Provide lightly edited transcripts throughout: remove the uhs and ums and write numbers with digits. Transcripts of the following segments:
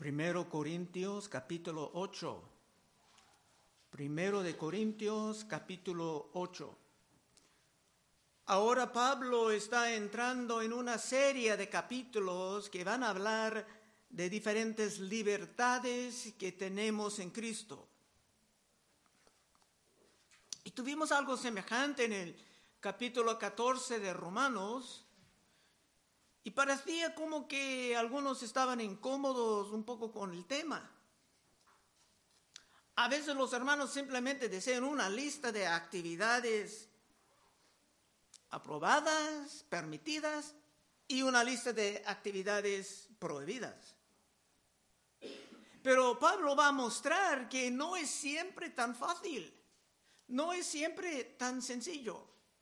Primero Corintios capítulo 8. Primero de Corintios capítulo 8. Ahora Pablo está entrando en una serie de capítulos que van a hablar de diferentes libertades que tenemos en Cristo. Y tuvimos algo semejante en el capítulo 14 de Romanos, y parecía como que algunos estaban incómodos un poco con el tema. A veces los hermanos simplemente desean una lista de actividades aprobadas, permitidas, y una lista de actividades prohibidas. Pero Pablo va a mostrar que no es siempre tan fácil, no es siempre tan sencillo.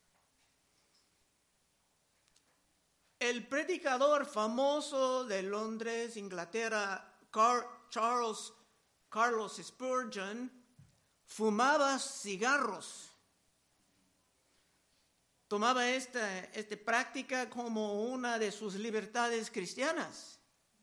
El predicador famoso de Londres, Inglaterra, Carlos Spurgeon, fumaba cigarros. Tomaba esta práctica como una de sus libertades cristianas.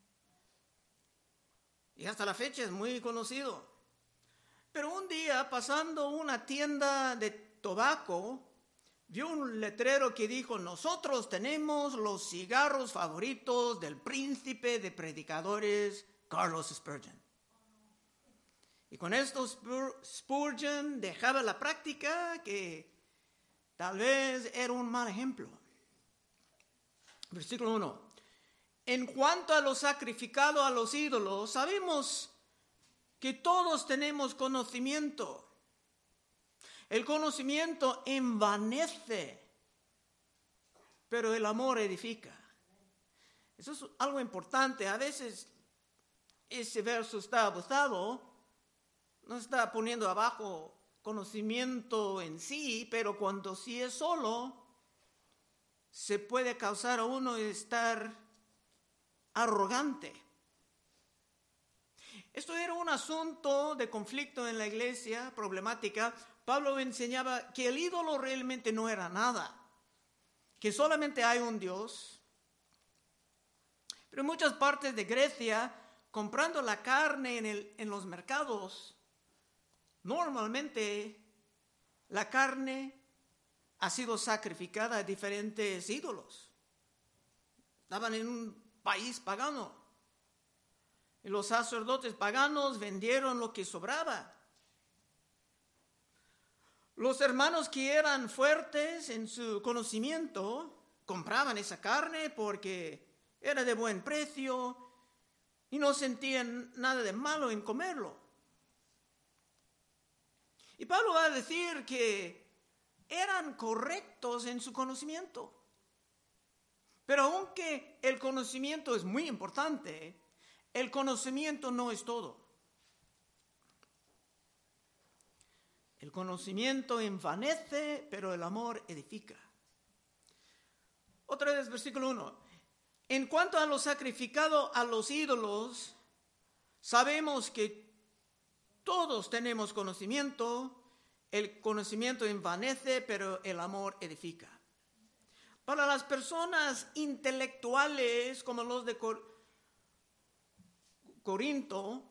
Y hasta la fecha es muy conocido. Pero un día, pasando una tienda de tabaco, vio un letrero que dijo: nosotros tenemos los cigarros favoritos del príncipe de predicadores, Carlos Spurgeon. Y con esto Spurgeon dejaba la práctica que tal vez era un mal ejemplo. Versículo 1. En cuanto a lo sacrificado a los ídolos, sabemos que todos tenemos conocimiento. El conocimiento envanece, pero el amor edifica. Eso es algo importante. A veces ese verso está abusado, no está poniendo abajo conocimiento en sí, pero cuando sí es solo, se puede causar a uno estar arrogante. Esto era un asunto de conflicto en la iglesia, problemática. Pablo enseñaba que el ídolo realmente no era nada, que solamente hay un Dios. Pero en muchas partes de Grecia, comprando la carne en los mercados, normalmente la carne ha sido sacrificada a diferentes ídolos. Estaban en un país pagano. Y los sacerdotes paganos vendieron lo que sobraba. Los hermanos que eran fuertes en su conocimiento compraban esa carne porque era de buen precio y no sentían nada de malo en comerlo. Y Pablo va a decir que eran correctos en su conocimiento. Pero aunque el conocimiento es muy importante, el conocimiento no es todo. El conocimiento envanece, pero el amor edifica. Otra vez, versículo 1. En cuanto a lo sacrificado a los ídolos, sabemos que todos tenemos conocimiento. El conocimiento envanece, pero el amor edifica. Para las personas intelectuales como los de Corinto,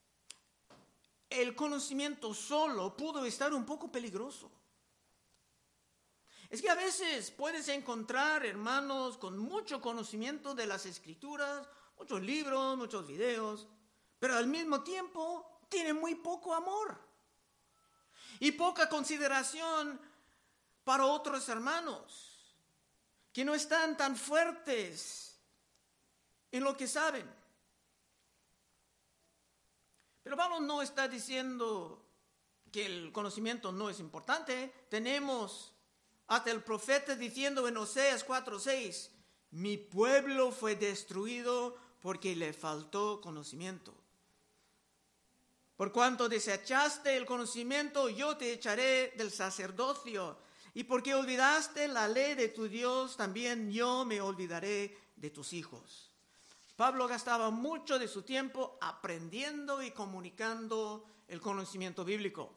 el conocimiento solo pudo estar un poco peligroso. Es que a veces puedes encontrar hermanos con mucho conocimiento de las Escrituras, muchos libros, muchos videos, pero al mismo tiempo tienen muy poco amor y poca consideración para otros hermanos que no están tan fuertes en lo que saben. Pero Pablo no está diciendo que el conocimiento no es importante. Tenemos hasta el profeta diciendo en Oseas 4:6, mi pueblo fue destruido porque le faltó conocimiento. Por cuanto desechaste el conocimiento, yo te echaré del sacerdocio. Y porque olvidaste la ley de tu Dios, también yo me olvidaré de tus hijos. Pablo gastaba mucho de su tiempo aprendiendo y comunicando el conocimiento bíblico.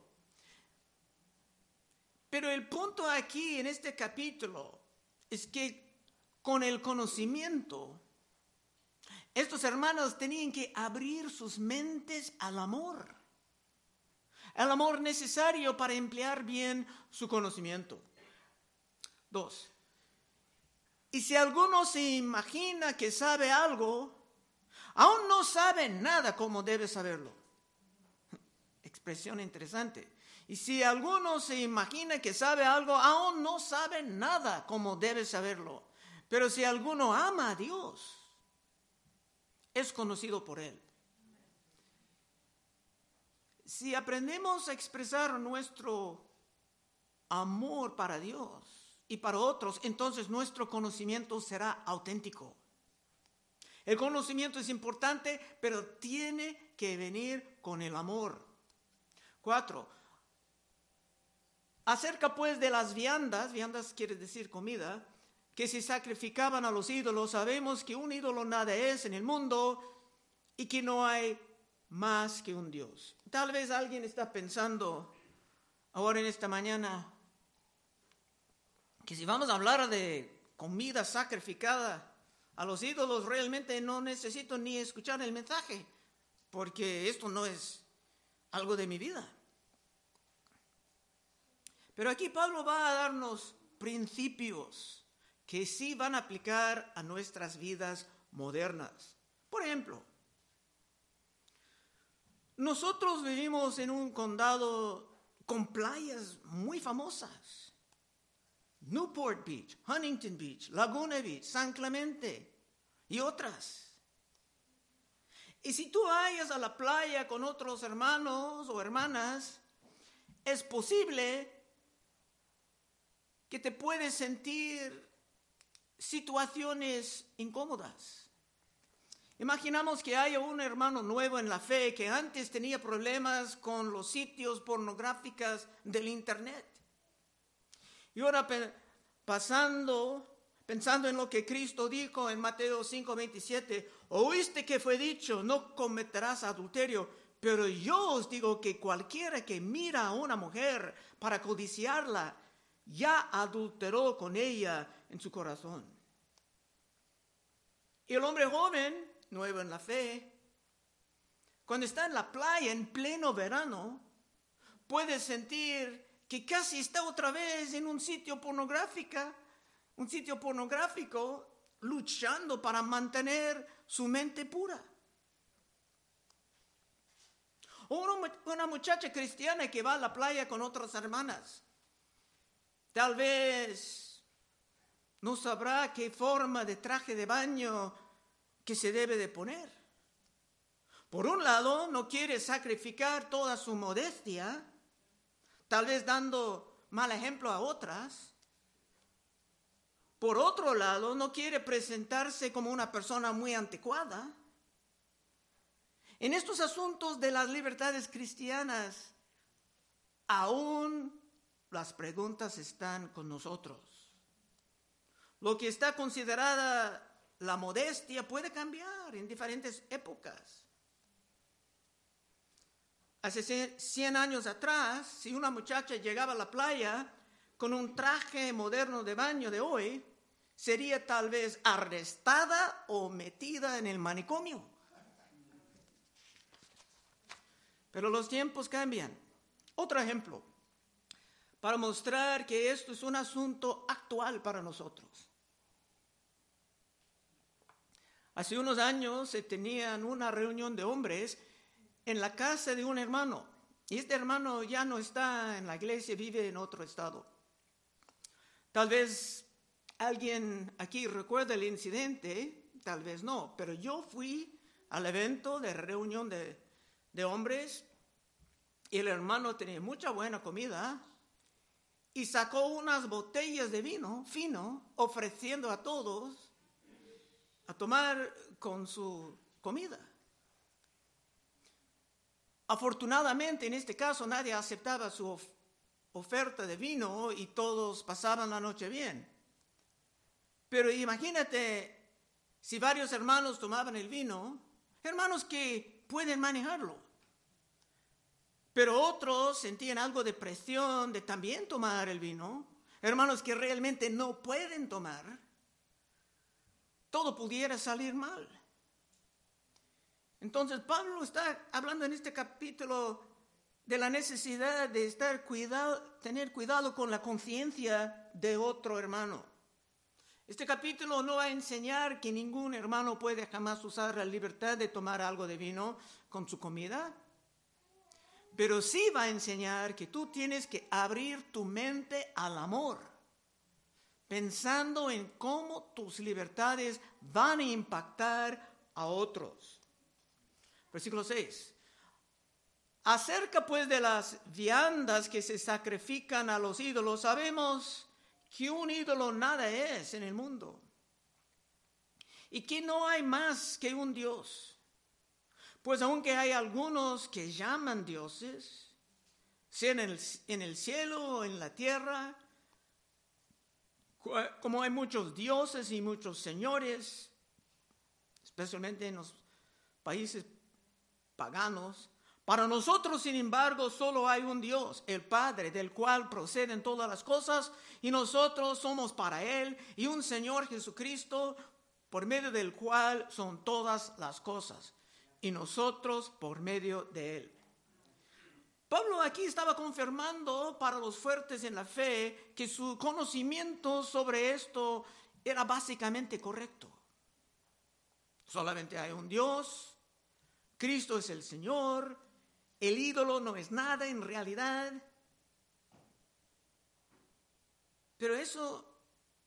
Pero el punto aquí en este capítulo es que con el conocimiento Estos hermanos tenían que abrir sus mentes al amor. El amor necesario para emplear bien su conocimiento. 2. Y si alguno se imagina que sabe algo, aún no sabe nada como debe saberlo. Expresión interesante. Y si alguno se imagina que sabe algo, aún no sabe nada como debe saberlo. Pero si alguno ama a Dios, es conocido por Él. Si aprendemos a expresar nuestro amor para Dios y para otros, entonces nuestro conocimiento será auténtico. El conocimiento es importante, pero tiene que venir con el amor. 4. Acerca pues de las viandas quiere decir comida, que se sacrificaban a los ídolos, sabemos que un ídolo nada es en el mundo y que no hay más que un Dios. Tal vez alguien está pensando ahora en esta mañana que si vamos a hablar de comida sacrificada a los ídolos, realmente no necesito ni escuchar el mensaje, porque esto no es algo de mi vida. Pero aquí Pablo va a darnos principios que sí van a aplicar a nuestras vidas modernas. Por ejemplo, nosotros vivimos en un condado con playas muy famosas. Newport Beach, Huntington Beach, Laguna Beach, San Clemente y otras. Y si tú vayas a la playa con otros hermanos o hermanas, es posible que te puedes sentir situaciones incómodas. Imaginamos que haya un hermano nuevo en la fe que antes tenía problemas con los sitios pornográficos del internet. Y ahora pensando en lo que Cristo dijo en Mateo 5:27, oíste que fue dicho, no cometerás adulterio, pero yo os digo que cualquiera que mira a una mujer para codiciarla, ya adulteró con ella en su corazón. Y el hombre joven, nuevo en la fe, cuando está en la playa en pleno verano, puede sentir que casi está otra vez en un sitio pornográfico, luchando para mantener su mente pura. O una muchacha cristiana que va a la playa con otras hermanas. Tal vez no sabrá qué forma de traje de baño que se debe de poner. Por un lado, no quiere sacrificar toda su modestia, tal vez dando mal ejemplo a otras. Por otro lado, no quiere presentarse como una persona muy anticuada. En estos asuntos de las libertades cristianas, aún las preguntas están con nosotros. Lo que está considerada la modestia puede cambiar en diferentes épocas. Hace 100 años atrás, si una muchacha llegaba a la playa con un traje moderno de baño de hoy, sería tal vez arrestada o metida en el manicomio. Pero los tiempos cambian. Otro ejemplo, para mostrar que esto es un asunto actual para nosotros. Hace unos años se tenían una reunión de hombres en la casa de un hermano. Y este hermano ya no está en la iglesia, vive en otro estado. Tal vez alguien aquí recuerda el incidente, tal vez no, pero yo fui al evento de reunión de hombres y el hermano tenía mucha buena comida y sacó unas botellas de vino fino ofreciendo a todos a tomar con su comida. Afortunadamente, en este caso, nadie aceptaba su oferta de vino y todos pasaban la noche bien. Pero imagínate si varios hermanos tomaban el vino, hermanos que pueden manejarlo, pero otros sentían algo de presión de también tomar el vino, hermanos que realmente no pueden tomar, todo pudiera salir mal. Entonces Pablo está hablando en este capítulo de la necesidad de tener cuidado con la conciencia de otro hermano. Este capítulo no va a enseñar que ningún hermano puede jamás usar la libertad de tomar algo de vino con su comida, pero sí va a enseñar que tú tienes que abrir tu mente al amor, pensando en cómo tus libertades van a impactar a otros. Versículo 6. Acerca pues de las viandas que se sacrifican a los ídolos, sabemos que un ídolo nada es en el mundo y que no hay más que un Dios. Pues aunque hay algunos que llaman dioses, sea en el cielo o en la tierra, como hay muchos dioses y muchos señores, especialmente en los países paganos, para nosotros, sin embargo, solo hay un Dios, el Padre, del cual proceden todas las cosas, y nosotros somos para Él, y un Señor Jesucristo, por medio del cual son todas las cosas, y nosotros por medio de Él. Pablo aquí estaba confirmando para los fuertes en la fe que su conocimiento sobre esto era básicamente correcto. Solamente hay un Dios, Cristo es el Señor, el ídolo no es nada en realidad. Pero eso,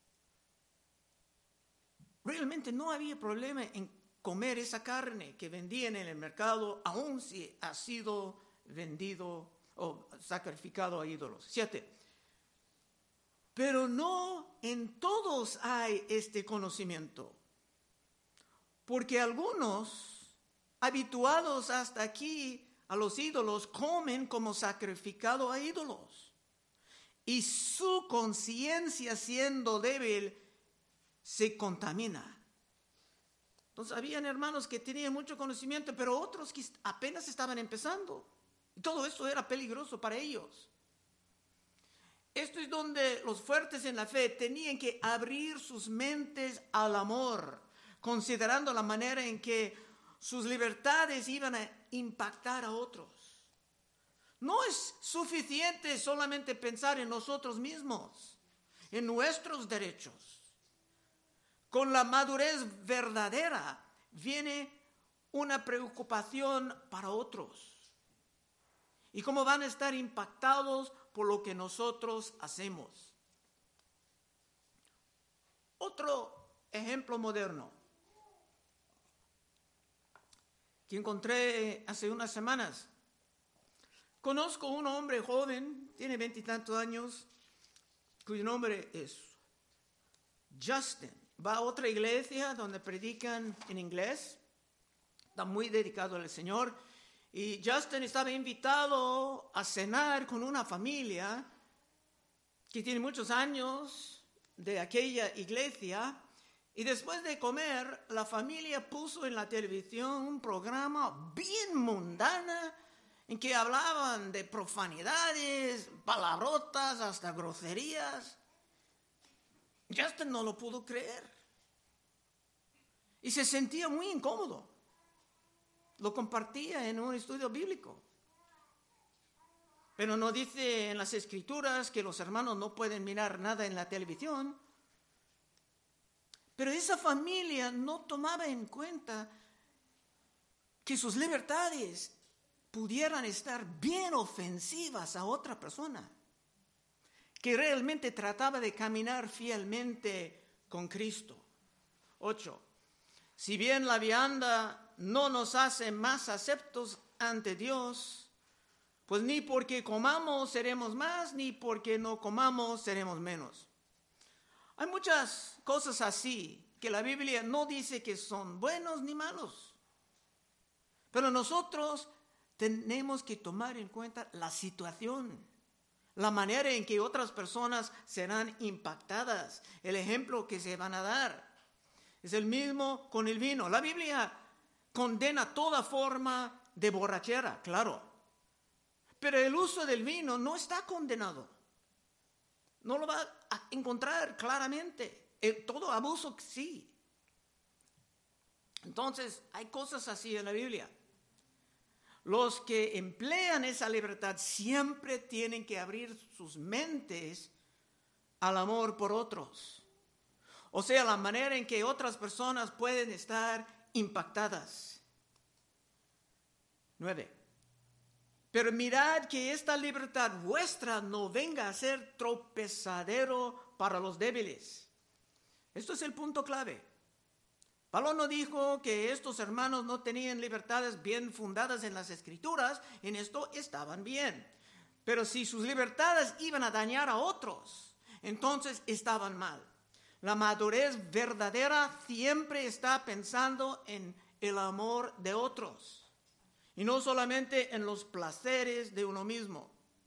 realmente no había problema en comer esa carne que vendían en el mercado, aun si ha sido vendido o sacrificado a ídolos. 7. Pero no en todos hay este conocimiento, porque algunos, habituados hasta aquí a los ídolos, comen como sacrificado a ídolos, y su conciencia, siendo débil, se contamina. Entonces habían hermanos que tenían mucho conocimiento, pero otros que apenas estaban empezando. Y todo esto era peligroso para ellos. Esto es donde los fuertes en la fe tenían que abrir sus mentes al amor, considerando la manera en que sus libertades iban a impactar a otros. No es suficiente solamente pensar en nosotros mismos, en nuestros derechos. Con la madurez verdadera viene una preocupación para otros y cómo van a estar impactados por lo que nosotros hacemos. Otro ejemplo moderno que encontré hace unas semanas. Conozco un hombre joven, tiene 20 y tantos años, cuyo nombre es Justin. Va a otra iglesia donde predican en inglés, está muy dedicado al Señor, y Justin estaba invitado a cenar con una familia que tiene muchos años de aquella iglesia, y después de comer, la familia puso en la televisión un programa bien mundana en que hablaban de profanidades, palabrotas, hasta groserías. Justin no lo pudo creer y se sentía muy incómodo. Lo compartía en un estudio bíblico. Pero no dice en las Escrituras que los hermanos no pueden mirar nada en la televisión. Pero esa familia no tomaba en cuenta que sus libertades pudieran estar bien ofensivas a otra persona, que realmente trataba de caminar fielmente con Cristo. 8. Si bien la vianda no nos hace más aceptos ante Dios, pues ni porque comamos seremos más, ni porque no comamos seremos menos. Hay muchas cosas así que la Biblia no dice que son buenos ni malos, pero nosotros tenemos que tomar en cuenta la situación, la manera en que otras personas serán impactadas, el ejemplo que se van a dar. Es el mismo con el vino. La Biblia condena toda forma de borrachera, claro, pero el uso del vino no está condenado. No lo va a encontrar claramente. Todo abuso sí. Entonces, hay cosas así en la Biblia. Los que emplean esa libertad siempre tienen que abrir sus mentes al amor por otros. O sea, la manera en que otras personas pueden estar impactadas. 9. Pero mirad que esta libertad vuestra no venga a ser tropezadero para los débiles. Esto es el punto clave. Pablo no dijo que estos hermanos no tenían libertades bien fundadas en las Escrituras, en esto estaban bien. Pero si sus libertades iban a dañar a otros, entonces estaban mal. La madurez verdadera siempre está pensando en el amor de otros y no solamente en los placeres de uno mismo.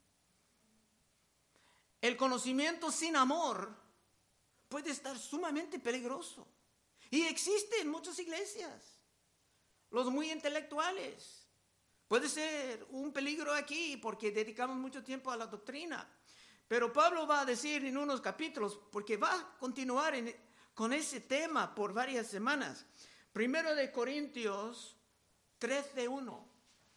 El conocimiento sin amor puede estar sumamente peligroso. Y existe en muchas iglesias. Los muy intelectuales. Puede ser un peligro aquí porque dedicamos mucho tiempo a la doctrina. Pero Pablo va a decir en unos capítulos, porque va a continuar con ese tema por varias semanas. 1 Corintios 13:1.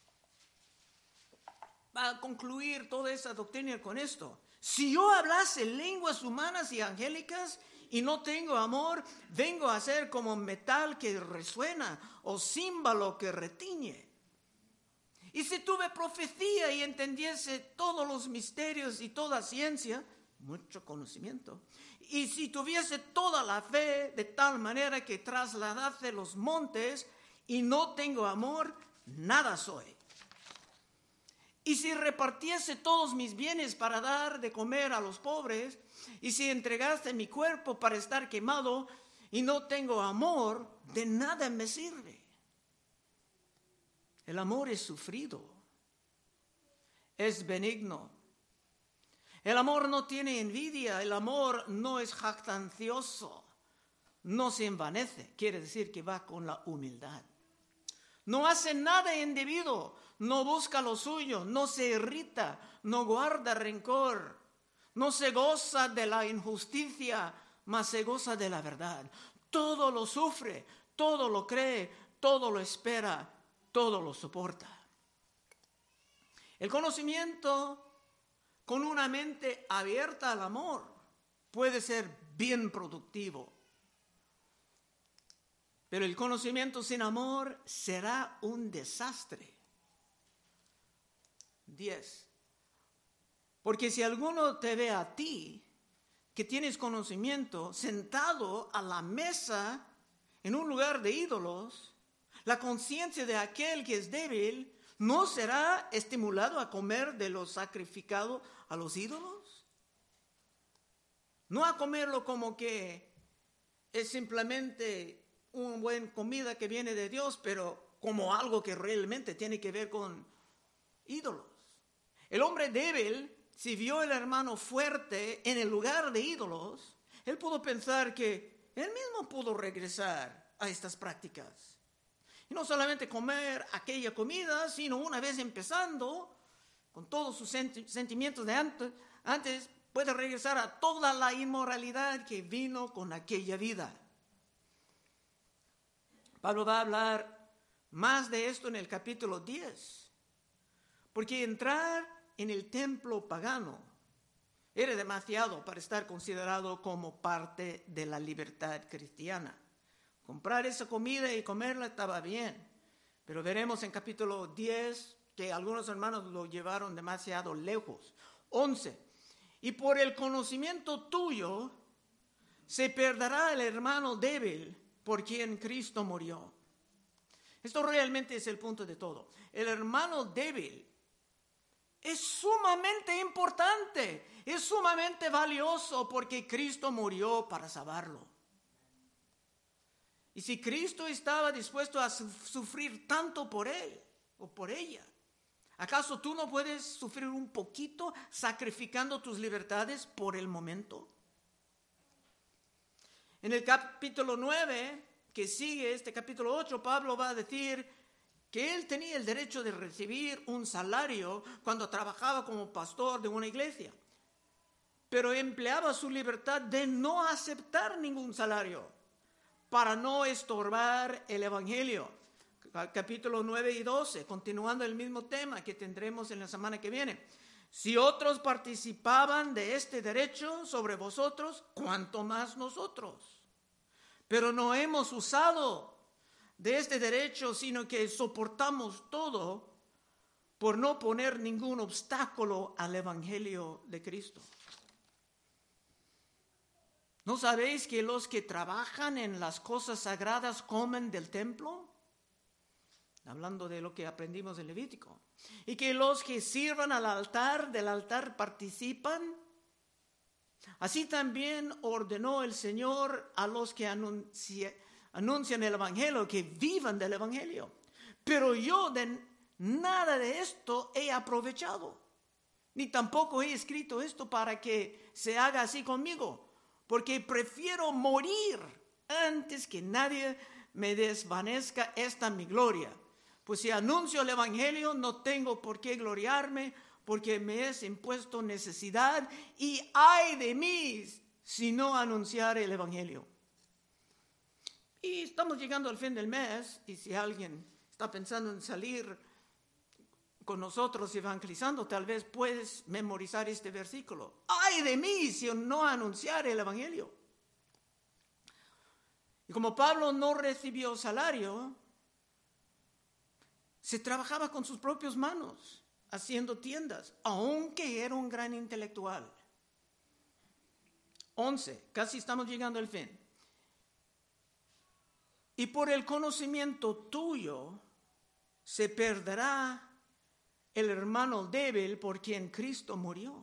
Va a concluir toda esa doctrina con esto. Si yo hablase lenguas humanas y angélicas y no tengo amor, vengo a ser como metal que resuena o címbalo que retiñe. Y si tuve profecía y entendiese todos los misterios y toda ciencia, mucho conocimiento, y si tuviese toda la fe de tal manera que trasladase los montes y no tengo amor, nada soy. Y si repartiese todos mis bienes para dar de comer a los pobres, y si entregase mi cuerpo para estar quemado y no tengo amor, de nada me sirve. El amor es sufrido, es benigno. El amor no tiene envidia, el amor no es jactancioso, no se envanece, quiere decir que va con la humildad. No hace nada indebido, no busca lo suyo, no se irrita, no guarda rencor, no se goza de la injusticia, mas se goza de la verdad. Todo lo sufre, todo lo cree, todo lo espera, todo lo soporta. El conocimiento con una mente abierta al amor puede ser bien productivo. Pero el conocimiento sin amor será un desastre. 10. Porque si alguno te ve a ti, que tienes conocimiento, sentado a la mesa en un lugar de ídolos, la conciencia de aquel que es débil no será estimulado a comer de lo sacrificado a los ídolos. No a comerlo como que es simplemente una buena comida que viene de Dios, pero como algo que realmente tiene que ver con ídolos. El hombre débil, si vio al hermano fuerte en el lugar de ídolos, él pudo pensar que él mismo pudo regresar a estas prácticas. Y no solamente comer aquella comida, sino una vez empezando, con todos sus sentimientos de antes, puede regresar a toda la inmoralidad que vino con aquella vida. Pablo va a hablar más de esto en el capítulo 10, porque entrar en el templo pagano era demasiado para estar considerado como parte de la libertad cristiana. Comprar esa comida y comerla estaba bien, pero veremos en capítulo 10 que algunos hermanos lo llevaron demasiado lejos. 11. Y por el conocimiento tuyo se perderá el hermano débil por quien Cristo murió. Esto realmente es el punto de todo. El hermano débil es sumamente importante, es sumamente valioso porque Cristo murió para salvarlo. Y si Cristo estaba dispuesto a sufrir tanto por él o por ella, ¿acaso tú no puedes sufrir un poquito sacrificando tus libertades por el momento? En el capítulo 9, que sigue este capítulo 8, Pablo va a decir que él tenía el derecho de recibir un salario cuando trabajaba como pastor de una iglesia, pero empleaba su libertad de no aceptar ningún salario para no estorbar el evangelio. Capítulo 9 y 12, continuando el mismo tema que tendremos en la semana que viene. Si otros participaban de este derecho sobre vosotros, ¿cuánto más nosotros? Pero no hemos usado de este derecho, sino que soportamos todo por no poner ningún obstáculo al evangelio de Cristo. ¿No sabéis que los que trabajan en las cosas sagradas comen del templo? Hablando de lo que aprendimos en Levítico. Y que los que sirvan del altar participan. Así también ordenó el Señor a los que anuncian el evangelio, que vivan del evangelio. Pero yo de nada de esto he aprovechado, ni tampoco he escrito esto para que se haga así conmigo, porque prefiero morir antes que nadie me desvanezca esta mi gloria. Pues si anuncio el evangelio, no tengo por qué gloriarme, porque me es impuesto necesidad, y ay de mí si no anunciar el evangelio. Y estamos llegando al fin del mes, y si alguien está pensando en salir con nosotros evangelizando, tal vez puedes memorizar este versículo. Ay de mí si no anunciar el evangelio. Y como Pablo no recibió salario, se trabajaba con sus propias manos, haciendo tiendas, aunque era un gran intelectual. 11, casi estamos llegando al fin. Y por el conocimiento tuyo se perderá el hermano débil por quien Cristo murió.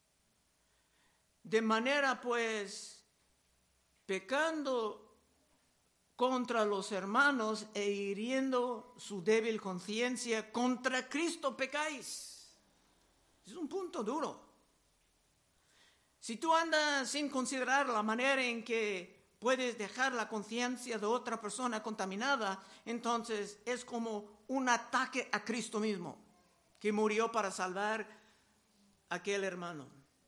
De manera pues, pecando contra los hermanos e hiriendo su débil conciencia, contra Cristo pecáis. Es un punto duro. Si tú andas sin considerar la manera en que puedes dejar la conciencia de otra persona contaminada, entonces es como un ataque a Cristo mismo, que murió para salvar a aquel hermano.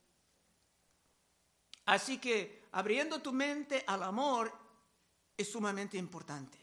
Así que abriendo tu mente al amor es sumamente importante.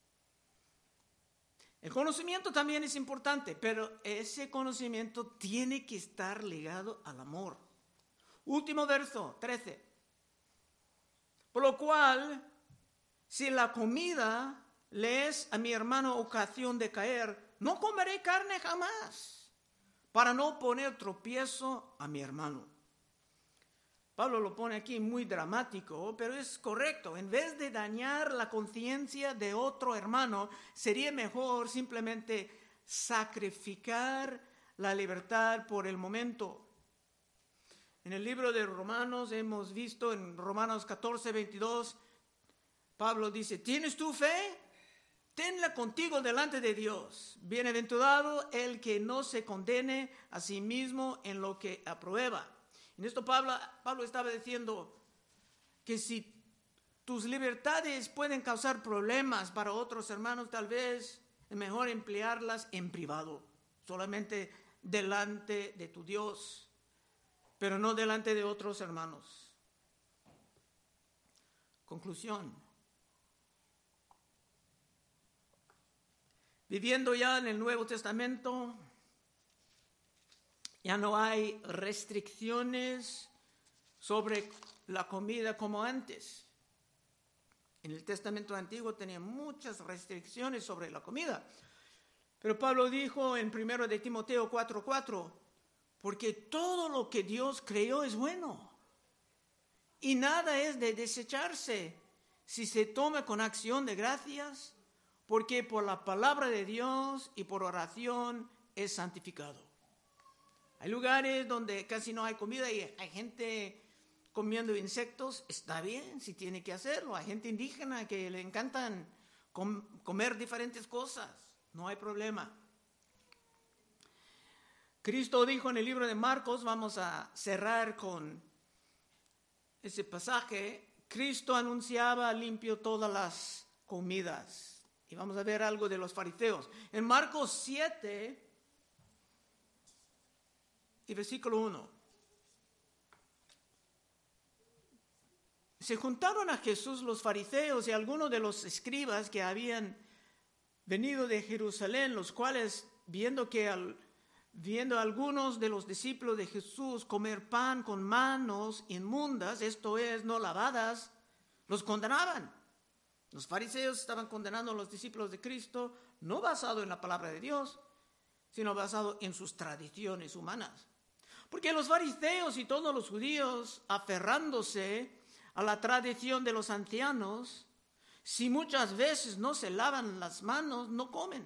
El conocimiento también es importante, pero ese conocimiento tiene que estar ligado al amor. Último verso, 13. Por lo cual, si la comida le es a mi hermano ocasión de caer, no comeré carne jamás, para no poner tropiezo a mi hermano. Pablo lo pone aquí muy dramático, pero es correcto. En vez de dañar la conciencia de otro hermano, sería mejor simplemente sacrificar la libertad por el momento. En el libro de Romanos hemos visto en Romanos 14, 22, Pablo dice, ¿tienes tu fe? Tenla contigo delante de Dios. Bienaventurado el que no se condene a sí mismo en lo que aprueba. En esto Pablo estaba diciendo que si tus libertades pueden causar problemas para otros hermanos, tal vez es mejor emplearlas en privado, solamente delante de tu Dios, pero no delante de otros hermanos. Conclusión. Viviendo ya en el Nuevo Testamento, ya no hay restricciones sobre la comida como antes. En el Testamento Antiguo tenía muchas restricciones sobre la comida. Pero Pablo dijo en 1 de Timoteo 4:4, porque todo lo que Dios creó es bueno, y nada es de desecharse si se toma con acción de gracias, porque por la palabra de Dios y por oración es santificado. Hay lugares donde casi no hay comida y hay gente comiendo insectos. Está bien si tiene que hacerlo. Hay gente indígena que le encantan comer diferentes cosas. No hay problema. Cristo dijo en el libro de Marcos, vamos a cerrar con ese pasaje, Cristo anunciaba limpio todas las comidas. Y vamos a ver algo de los fariseos. En Marcos 7... y versículo 1. se juntaron a Jesús los fariseos y algunos de los escribas que habían venido de Jerusalén, los cuales, viendo a algunos de los discípulos de Jesús comer pan con manos inmundas, esto es, no lavadas, los condenaban. Los fariseos estaban condenando a los discípulos de Cristo, no basado en la palabra de Dios, sino basado en sus tradiciones humanas. Porque los fariseos y todos los judíos, aferrándose a la tradición de los ancianos, si muchas veces no se lavan las manos, no comen.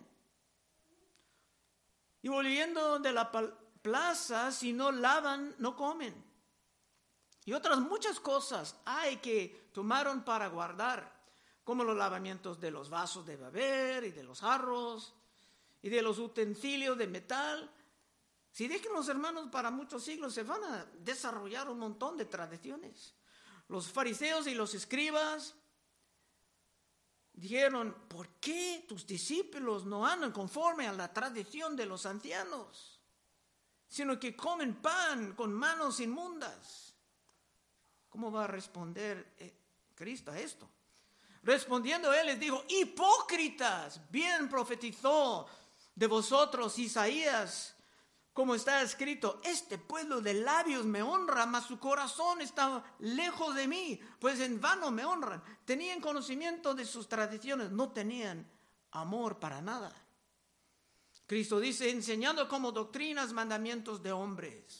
Y volviendo de la plaza, si no lavan, no comen. Y otras muchas cosas hay que tomaron para guardar, como los lavamientos de los vasos de beber y de los jarros y de los utensilios de metal. Si dejan los hermanos para muchos siglos, se van a desarrollar un montón de tradiciones. Los fariseos y los escribas dijeron, ¿por qué tus discípulos no andan conforme a la tradición de los ancianos, sino que comen pan con manos inmundas? ¿Cómo va a responder Cristo a esto? Respondiendo él les dijo, hipócritas, bien profetizó de vosotros Isaías, como está escrito, este pueblo de labios me honra, mas su corazón está lejos de mí, pues en vano me honran. Tenían conocimiento de sus tradiciones, no tenían amor para nada. Cristo dice, enseñando como doctrinas mandamientos de hombres.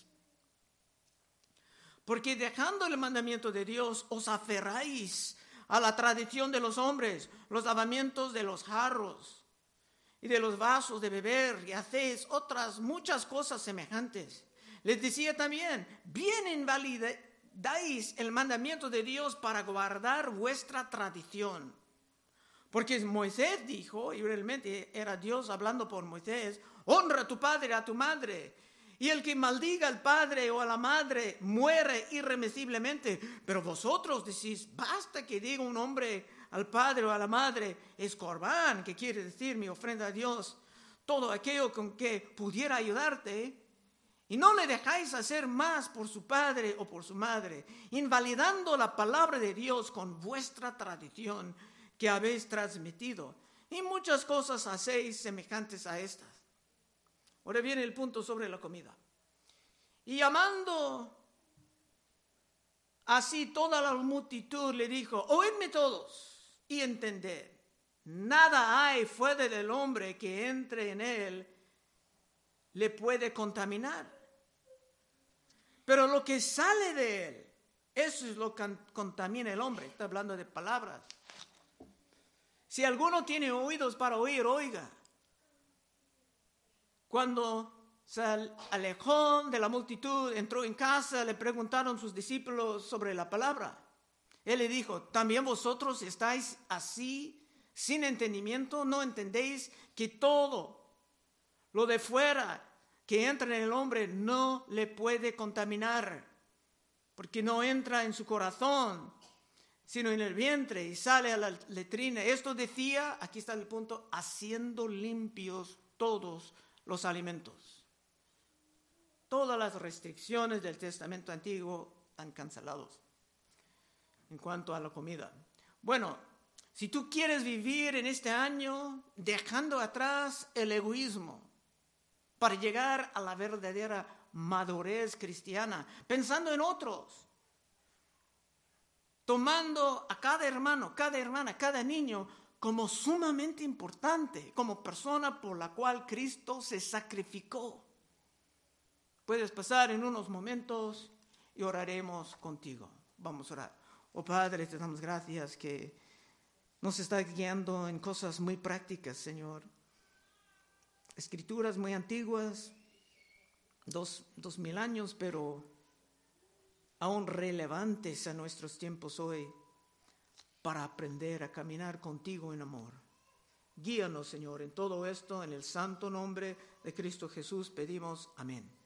Porque dejando el mandamiento de Dios, os aferráis a la tradición de los hombres, los lavamientos de los jarros y de los vasos de beber, y hacéis otras muchas cosas semejantes. Les decía también, bien invalidáis el mandamiento de Dios para guardar vuestra tradición. Porque Moisés dijo, y realmente era Dios hablando por Moisés, honra a tu padre y a tu madre, y el que maldiga al padre o a la madre muere irremisiblemente. Pero vosotros decís, basta que diga un hombre al padre o a la madre, es corbán, que quiere decir mi ofrenda a Dios, todo aquello con que pudiera ayudarte, y no le dejáis hacer más por su padre o por su madre, invalidando la palabra de Dios con vuestra tradición que habéis transmitido, y muchas cosas hacéis semejantes a estas. Ahora viene el punto sobre la comida. Y llamando así toda la multitud le dijo, oídme todos y entended, nada hay fuera del hombre que entre en él le puede contaminar. Pero lo que sale de él, eso es lo que contamina el hombre. Está hablando de palabras. Si alguno tiene oídos para oír, oiga. Cuando se alejó de la multitud, entró en casa, le preguntaron sus discípulos sobre la palabra. Él le dijo, ¿también vosotros estáis así, sin entendimiento? ¿No entendéis que todo lo de fuera que entra en el hombre no le puede contaminar? Porque no entra en su corazón, sino en el vientre y sale a la letrina. Esto decía, aquí está el punto, haciendo limpios todos los alimentos. Todas las restricciones del Testamento Antiguo están canceladas en cuanto a la comida. Bueno, si tú quieres vivir en este año dejando atrás el egoísmo para llegar a la verdadera madurez cristiana, pensando en otros, tomando a cada hermano, cada hermana, cada niño como sumamente importante, como persona por la cual Cristo se sacrificó. Puedes pasar en unos momentos y oraremos contigo. Vamos a orar. Oh Padre, te damos gracias que nos estás guiando en cosas muy prácticas, Señor. Escrituras muy antiguas, 2000 años, pero aún relevantes a nuestros tiempos hoy, para aprender a caminar contigo en amor. Guíanos, Señor, en todo esto, en el santo nombre de Cristo Jesús pedimos. Amén.